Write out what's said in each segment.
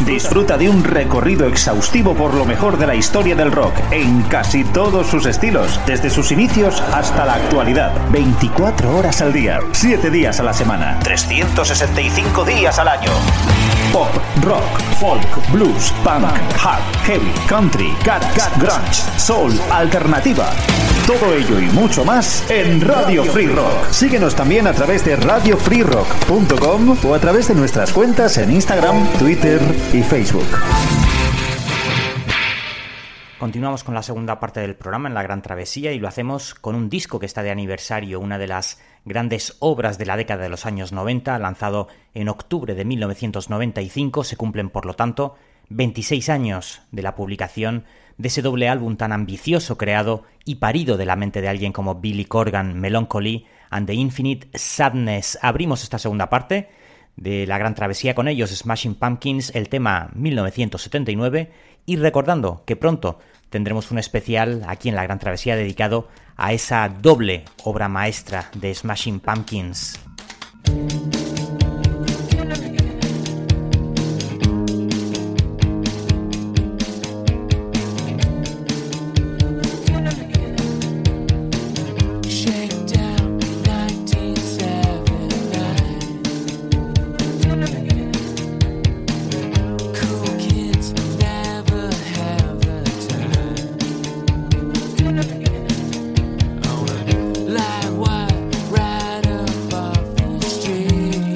Disfruta de un recorrido exhaustivo por lo mejor de la historia del rock, en casi todos sus estilos, desde sus inicios hasta la actualidad. 24 horas al día, 7 días a la semana, 365 días al año. Pop, rock, folk, blues, punk, hard, heavy, country, garage, grunge, soul, alternativa. Todo ello y mucho más en Radio Free Rock. Síguenos también a través de radiofreerock.com o a través de nuestras cuentas en Instagram, Twitter y Facebook. Continuamos con la segunda parte del programa en La Gran Travesía y lo hacemos con un disco que está de aniversario, una de las grandes obras de la década de los años 90, lanzado en octubre de 1995. Se cumplen, por lo tanto, 26 años de la publicación de ese doble álbum tan ambicioso, creado y parido de la mente de alguien como Billy Corgan, Melancholy and the Infinite Sadness. Abrimos esta segunda parte de La Gran Travesía con ellos, Smashing Pumpkins, el tema 1979, y recordando que pronto tendremos un especial aquí en La Gran Travesía dedicado a esa doble obra maestra de Smashing Pumpkins. Like what right above the street.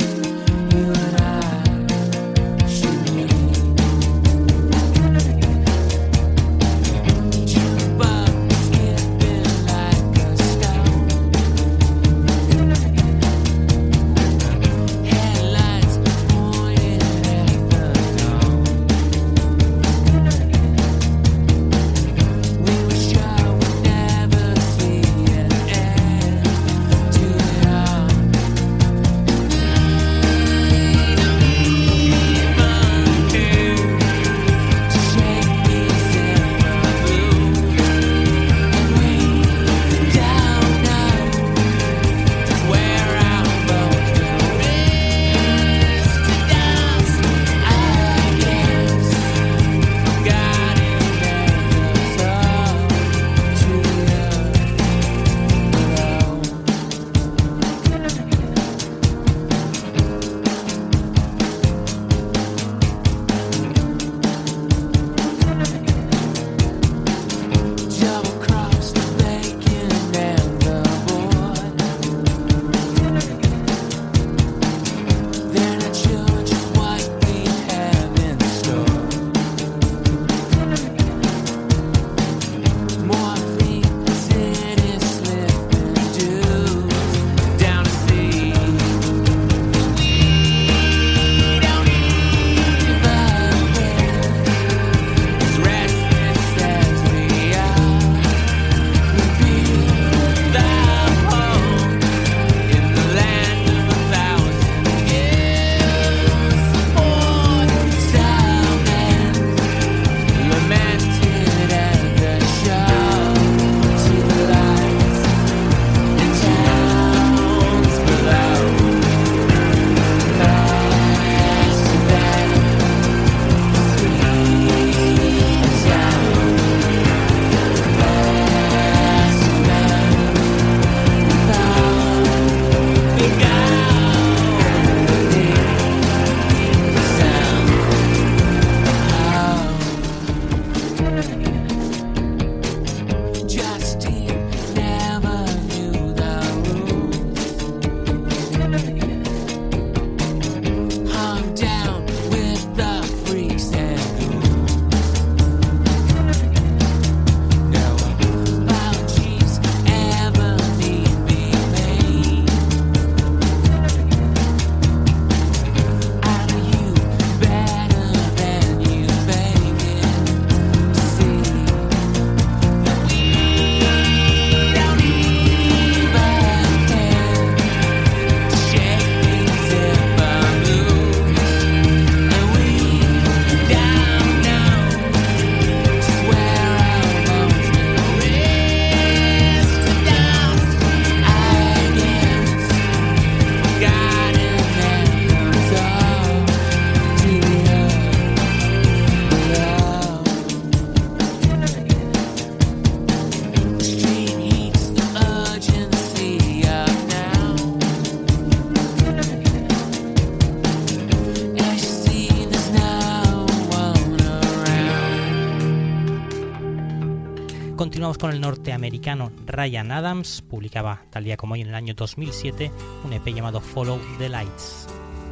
Continuamos con el norteamericano Ryan Adams. Publicaba tal día como hoy en el año 2007 un EP llamado Follow the Lights.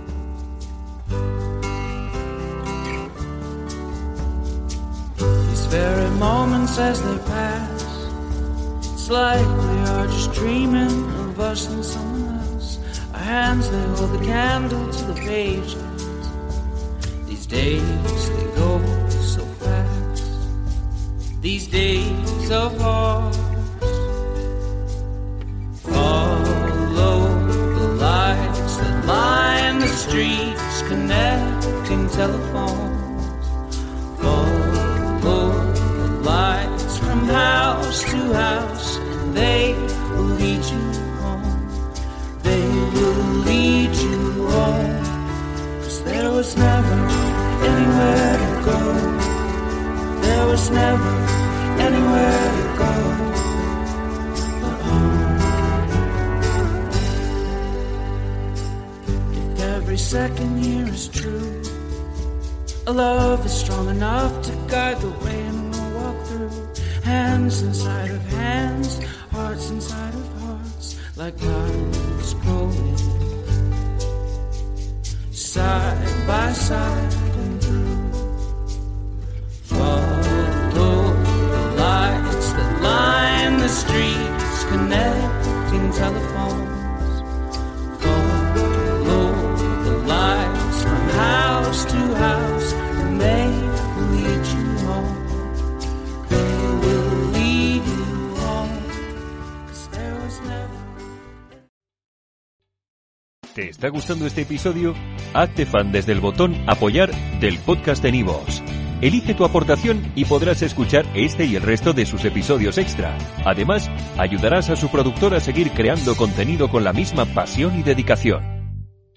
These very moments as they pass, it's like we are just dreaming of us and someone else. Our hands, they hold the candle to the pages. These days, they go so fast. These days of hearts. Follow the lights that line the streets, connecting telephones. Follow the lights from house to house, and they will lead you home. They will lead you home, 'cause there was never anywhere to go. There was never anywhere to go but home. If every second here is true, a love is strong enough to guide the way and we'll walk through. Hands inside of hands, hearts inside of hearts, like lives growing side by side and through. Follow the lights that line the streets, connecting telephones. Follow the lights from house to house, and they will lead you home. They will lead you home, 'cause there was never. ¿Te está gustando este episodio? Hazte fan desde el botón Apoyar del podcast de Nivos. Elige tu aportación y podrás escuchar este y el resto de sus episodios extra. Además, ayudarás a su productor a seguir creando contenido con la misma pasión y dedicación.